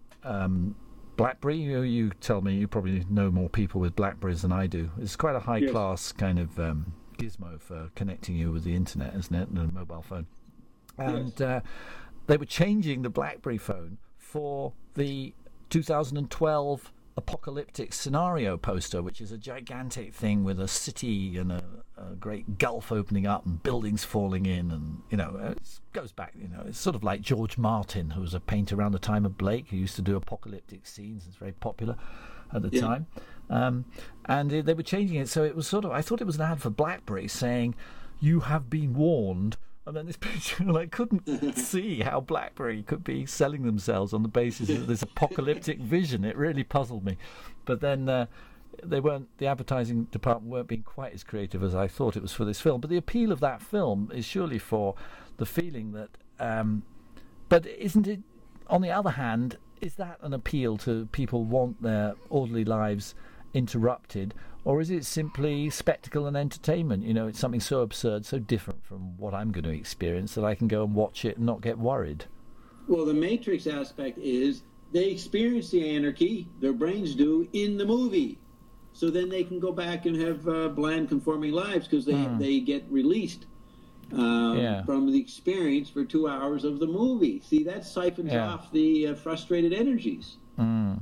Um, BlackBerry, you, you tell me, you probably know more people with BlackBerries than I do. It's quite a high-class yes. kind of um, gizmo for connecting you with the internet, isn't it, and a mobile phone. And yes. uh, they were changing the BlackBerry phone for the two thousand twelve apocalyptic scenario poster, which is a gigantic thing with a city and a, a great gulf opening up and buildings falling in, and you know it goes back, you know it's sort of like George Martin, who was a painter around the time of Blake, who used to do apocalyptic scenes. It's very popular at the yeah. time, um, and uh, they were changing it, so it was sort of, I thought it was an ad for BlackBerry saying, you have been warned. And then this picture, and I couldn't see how BlackBerry could be selling themselves on the basis of this apocalyptic vision. It really puzzled me. But then uh, they weren't, the advertising department weren't being quite as creative as I thought it was for this film. But the appeal of that film is surely for the feeling that, um, but isn't it, on the other hand, is that an appeal to people who want their orderly lives interrupted, or is it simply spectacle and entertainment? You know, it's something so absurd, so different from what I'm going to experience that I can go and watch it and not get worried. Well, the Matrix aspect is they experience the anarchy, their brains do, in the movie. So then they can go back and have uh, bland, conforming lives because they, mm. they get released um, yeah. from the experience for two hours of the movie. See, that siphons yeah. off the uh, frustrated energies. Mm.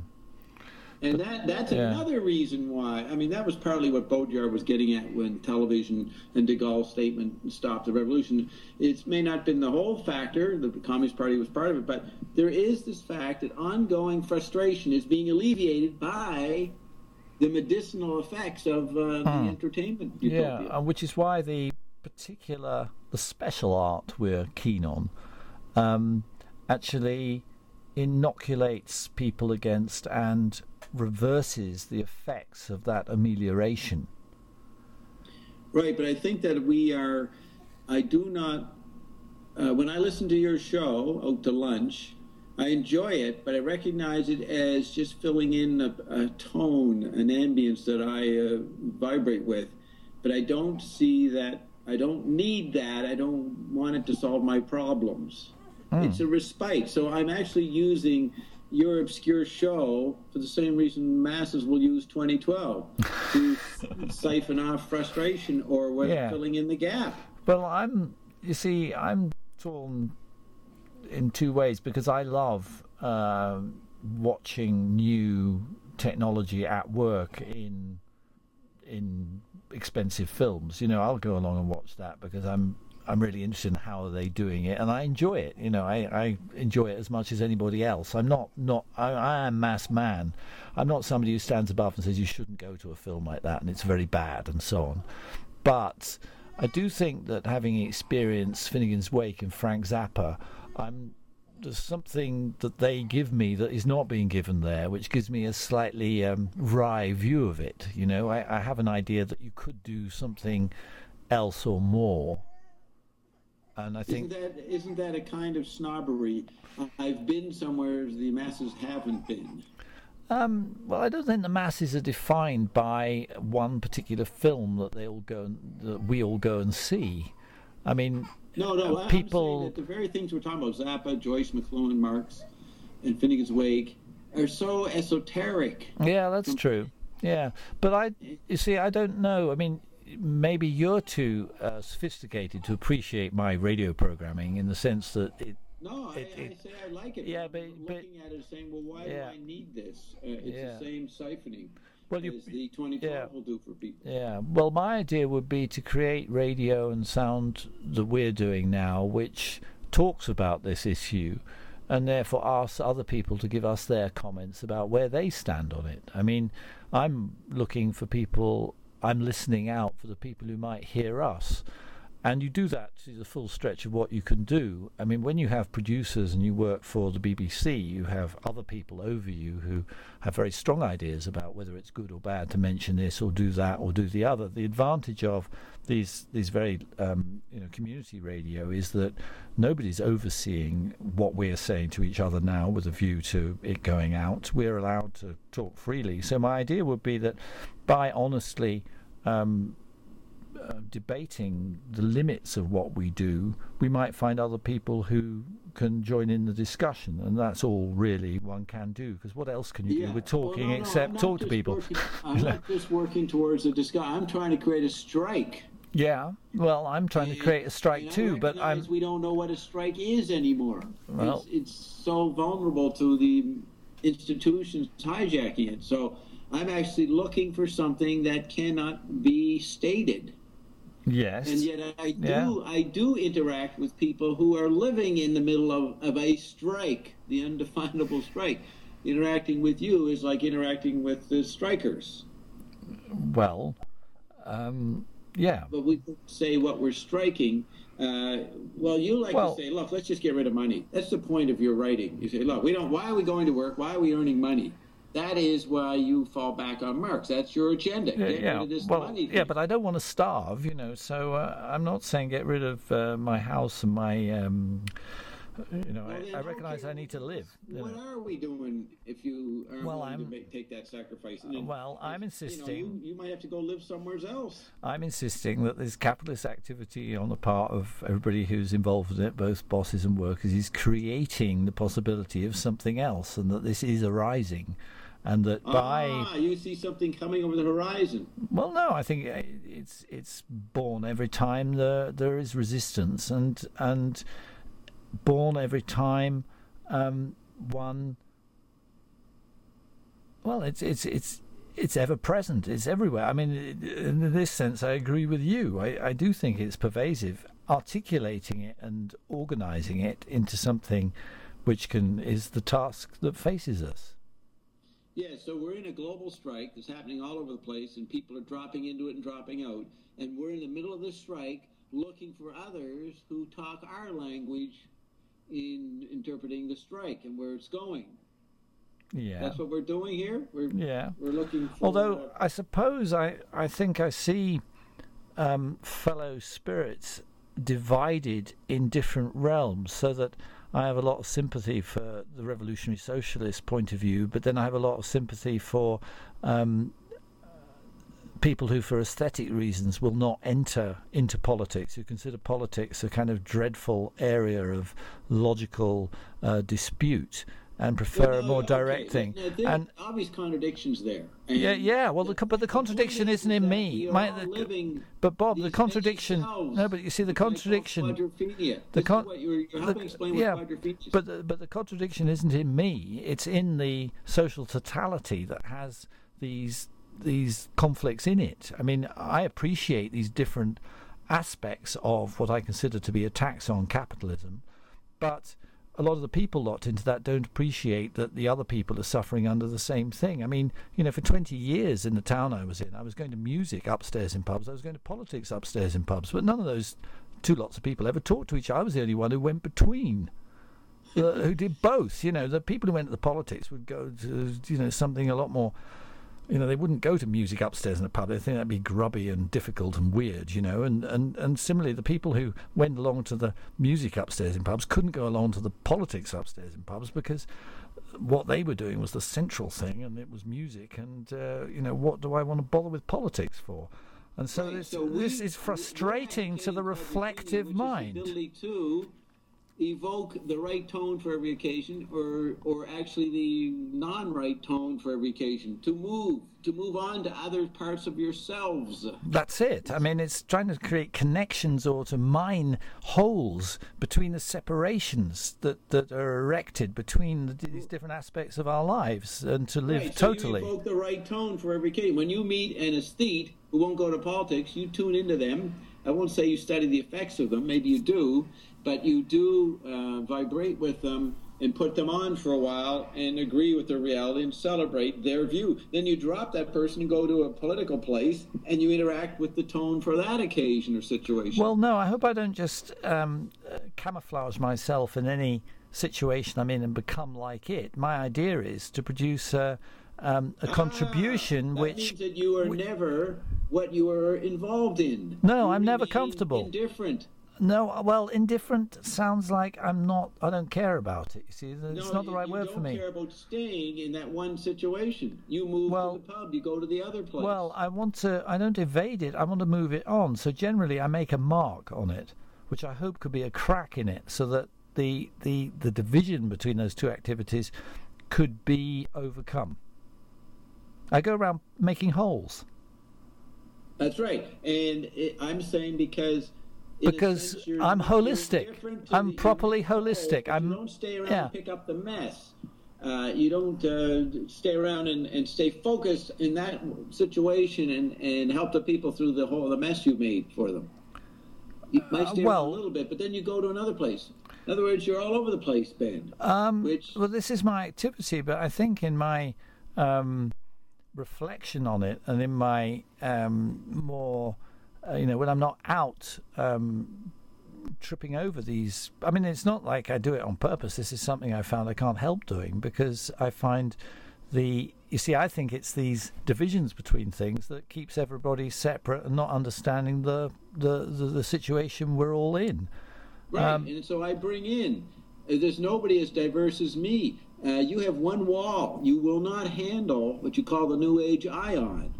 And that that's yeah. another reason why, I mean, that was partly what Baudrillard was getting at when television and de Gaulle's statement stopped the revolution. It may not have been the whole factor, the Communist Party was part of it, but there is this fact that ongoing frustration is being alleviated by the medicinal effects of uh, the hmm. entertainment utopia. Yeah, uh, which is why the particular, the special art we're keen on um, actually inoculates people against and reverses the effects of that amelioration. Right, but I think that we are, I do not, uh, when I listen to your show, Out to Lunch, I enjoy it, but I recognize it as just filling in a, a tone, an ambience that I uh, vibrate with. But I don't see that, I don't need that, I don't want it to solve my problems. Mm. It's a respite. So I'm actually using your obscure show for the same reason masses will use twenty twelve, to siphon off frustration or what, yeah. filling in the gap. Well, I'm, you see, I'm torn in two ways, because I love uh, watching new technology at work in in expensive films. You know, I'll go along and watch that because I'm I'm really interested in how are they doing it, and I enjoy it. You know, I, I enjoy it as much as anybody else. I'm not not I, I am mass man. I'm not somebody who stands above and says you shouldn't go to a film like that and it's very bad and so on. But I do think that having experienced Finnegan's Wake and Frank Zappa, I'm, there's something that they give me that is not being given there, which gives me a slightly um, wry view of it. You know, I, I have an idea that you could do something else or more. And I think isn't that, isn't that a kind of snobbery? I've been somewhere the masses haven't been. Um, well, I don't think the masses are defined by one particular film that they all go and, that we all go and see. I mean, no, no. uh, I'm people. saying that the very things we're talking about, Zappa, Joyce, McLuhan, Marx, and Finnegan's Wake, are so esoteric. Yeah, that's true. Yeah, but I, you see, I don't know. I mean, maybe you're too uh, sophisticated to appreciate my radio programming in the sense that it. No, I, it, it, I say I like it. Yeah, I'm but looking but, at it saying, well, why yeah. do I need this? Uh, it's yeah. the same siphoning well, you, as the twenty twelve yeah. will do for people. Yeah. Well, my idea would be to create radio and sound that we're doing now, which talks about this issue, and therefore ask other people to give us their comments about where they stand on it. I mean, I'm looking for people. I'm listening out for the people who might hear us. And you do that to the full stretch of what you can do. I mean, when you have producers and you work for the B B C, you have other people over you who have very strong ideas about whether it's good or bad to mention this or do that or do the other. The advantage of these these very um, you know community radio is that nobody's overseeing what we're saying to each other now with a view to it going out. We're allowed to talk freely. So my idea would be that by honestly um, Uh, debating the limits of what we do, we might find other people who can join in the discussion, and that's all really one can do, because what else can you yeah. do with talking well, no, no, except talk to people? Working, I'm not just working towards a discussion. I'm trying to create a strike. Yeah, well, I'm trying and, to create a strike too, but I'm. We don't know what a strike is anymore. Well, it's, it's so vulnerable to the institutions hijacking it. So I'm actually looking for something that cannot be stated. Yes. And yet I do yeah. I do interact with people who are living in the middle of, of a strike, the undefinable strike. Interacting with you is like interacting with the strikers. Well, um, yeah. But we could say what we're striking. Uh, well, you like well, to say, look, let's just get rid of money. That's the point of your writing. You say, look, we don't. Why are we going to work? Why are we earning money? That is why you fall back on Marx. That's your agenda. Yeah, get yeah. rid of this well, money thing. yeah, but I don't want to starve, you know. So uh, I'm not saying get rid of uh, my house and my, um, you know. Well, I, I recognise I need to live. What know. are we doing if you are well, willing I'm, to make, take that sacrifice? And then, well, I'm insisting. You, know, you, you might have to go live somewhere else. I'm insisting that this capitalist activity on the part of everybody who's involved in it, both bosses and workers, is creating the possibility of something else, and that this is arising. And that by ah, you see something coming over the horizon. Well, no, I think it's it's born every time there there is resistance, and and born every time um, one. Well, it's it's it's it's ever present. It's everywhere. I mean, in this sense, I agree with you. I, I do think it's pervasive. Articulating it and organising it into something which can is the task that faces us. Yeah, so we're in a global strike that's happening all over the place, and people are dropping into it and dropping out. And we're in the middle of this strike looking for others who talk our language in interpreting the strike and where it's going. Yeah. That's what we're doing here? We're, yeah. We're looking for... Although, uh, I suppose I, I think I see um, fellow spirits divided in different realms, so that I have a lot of sympathy for the revolutionary socialist point of view, but then I have a lot of sympathy for um, people who, for aesthetic reasons, will not enter into politics, who consider politics a kind of dreadful area of logical uh, dispute, and prefer well, a more okay, direct thing. Now, there and are obvious contradictions there. And yeah, yeah. Well, the, but the contradiction isn't in me. My, the, but Bob, the contradiction. No, but you see, the contradiction. The con- what you're, you're helping the, explain yeah, what quadrophenia is. But the, but the contradiction isn't in me. It's in the social totality that has these these conflicts in it. I mean, I appreciate these different aspects of what I consider to be attacks on capitalism, but a lot of the people locked into that don't appreciate that the other people are suffering under the same thing. I mean, you know, for twenty years in the town I was in, I was going to music upstairs in pubs, I was going to politics upstairs in pubs, but none of those two lots of people ever talked to each other. I was the only one who went between, uh, who did both. You know, the people who went to the politics would go to, you know, something a lot more. You know, they wouldn't go to music upstairs in a pub. They think that'd be grubby and difficult and weird, you know. And, and, and similarly, the people who went along to the music upstairs in pubs couldn't go along to the politics upstairs in pubs because what they were doing was the central thing, and it was music. And, uh, you know, what do I want to bother with politics for? And so, right, this, so we, this is frustrating to the reflective mind. Evoke the right tone for every occasion, or or actually the non-right tone for every occasion, to move to move on to other parts of yourselves. That's it. I mean, it's trying to create connections or to mine holes between the separations that, that are erected between the, these different aspects of our lives, and to live right, so totally. You evoke the right tone for every occasion. When you meet an aesthete who won't go to politics, you tune into them. I won't say you study the effects of them, maybe you do, but you do uh, vibrate with them and put them on for a while and agree with their reality and celebrate their view. Then you drop that person and go to a political place and you interact with the tone for that occasion or situation. Well, no, I hope I don't just um, uh, camouflage myself in any situation I'm in and become like it. My idea is to produce uh, um, a contribution ah, that which... means that you are which, never what you are involved in. No, you I'm never comfortable. Indifferent. No, well, indifferent sounds like I'm not, I don't care about it. You see, it's no, not the right you word don't for me. care about staying in that one situation. You move well, to the pub, you go to the other place. Well, I want to, I don't evade it, I want to move it on. So generally I make a mark on it, which I hope could be a crack in it, so that the, the, the division between those two activities could be overcome. I go around making holes. That's right. And it, I'm saying because... Because I'm holistic. I'm the, properly holistic. I'm, you don't stay around yeah. and pick up the mess. Uh, you don't uh, stay around and, and stay focused in that situation and, and help the people through the whole the mess you made for them. You might stay uh, well, around a little bit, but then you go to another place. In other words, you're all over the place, Ben. Um, which... Well, this is my activity, but I think in my um, reflection on it and in my um, more... Uh, you know, when I'm not out um, tripping over these... I mean, it's not like I do it on purpose. This is something I found I can't help doing, because I find the... You see, I think it's these divisions between things that keeps everybody separate and not understanding the the, the, the situation we're all in. Right, um, and so I bring in... There's nobody as diverse as me. Uh, you have one wall. You will not handle what you call the New Age ion.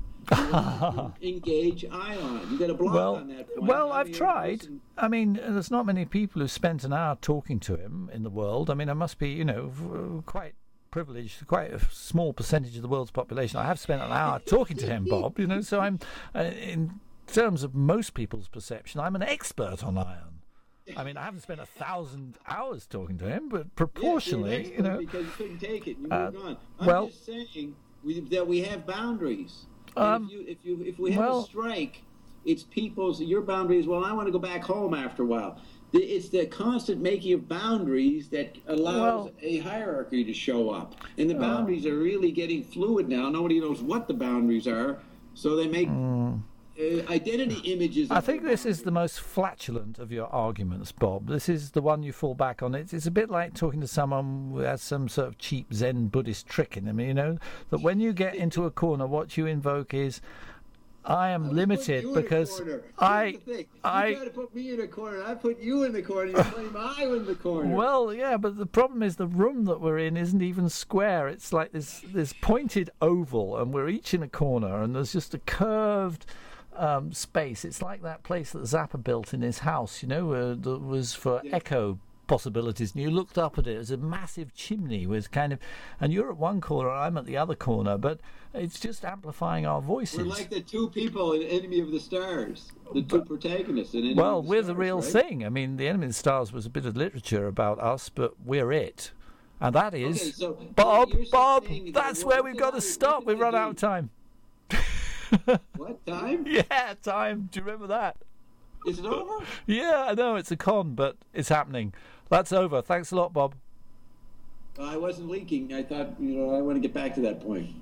Engage ion. You got a block well, on that point. Well, I I've mean, tried. listen. I mean, there's not many people who spent an hour talking to him in the world. I mean, I must be, you know, quite privileged, quite a small percentage of the world's population. I have spent an hour talking to him, Bob, you know, so I'm, uh, in terms of most people's perception, I'm an expert on ion. I mean, I haven't spent a thousand hours talking to him, but proportionally, yes, you know. Because you couldn't take it, you uh, moved on. I'm well, just saying we, that we have boundaries. Um, if you if you if we have well, a strike, it's people's your boundaries. Well, I want to go back home after a while. It's the constant making of boundaries that allows well, a hierarchy to show up, and the boundaries uh, are really getting fluid now. Nobody knows what the boundaries are, so they make um, uh, identity images. I think this is the most flatulent of your arguments, Bob. This is the one you fall back on. It's, it's a bit like talking to someone who has some sort of cheap Zen Buddhist trick in them, you know, that when you get into a corner, what you invoke is, I am I was limited putting you in a because corner. Here's I, the thing. You I. try to put me in a corner, I put you in the corner. You claim I'm in the corner. Well, yeah, but the problem is the room that we're in isn't even square. It's like this this pointed oval, and we're each in a corner, and there's just a curved um, space. It's like that place that Zappa built in his house, you know, uh, that was for Yeah. echo possibilities. And you looked up at it as a massive chimney with kind of, and you're at one corner, I'm at the other corner, but it's just amplifying our voices. We're like the two people in Enemy of the Stars, the two protagonists in Enemy Well, of the we're Stars, the real right? thing. I mean, The Enemy of the Stars was a bit of literature about us, but we're it. And that is, Okay, so Bob, you're Bob, saying that that's what where did we've got I- to what stop. did We've I run do? out of time. What time? Yeah, time. Do you remember that? Is it over? Yeah, I know, it's a con, but it's happening. That's over. Thanks a lot, Bob. I wasn't leaking. I thought, you know, I want to get back to that point.